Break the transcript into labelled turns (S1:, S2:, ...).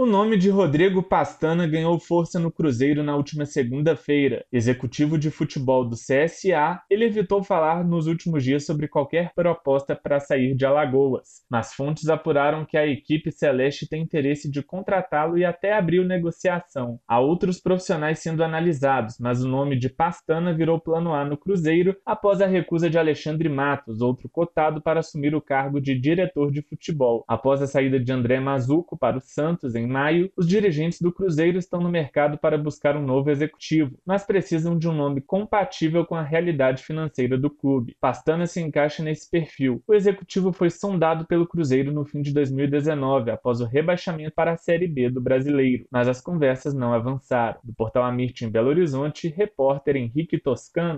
S1: O nome de Rodrigo Pastana ganhou força no Cruzeiro na última segunda-feira. Executivo de futebol do CSA, ele evitou falar nos últimos dias sobre qualquer proposta para sair de Alagoas, mas fontes apuraram que a equipe celeste tem interesse de contratá-lo e até abriu negociação. Há outros profissionais sendo analisados, mas o nome de Pastana virou plano A no Cruzeiro após a recusa de Alexandre Matos, outro cotado para assumir o cargo de diretor de futebol. Após a saída de André Mazuco para o Santos em maio, os dirigentes do Cruzeiro estão no mercado para buscar um novo executivo, mas precisam de um nome compatível com a realidade financeira do clube. Pastana se encaixa nesse perfil. O executivo foi sondado pelo Cruzeiro no fim de 2019, após o rebaixamento para a Série B do Brasileiro, mas as conversas não avançaram. Do portal Amirte em Belo Horizonte, repórter Henrique Toscano.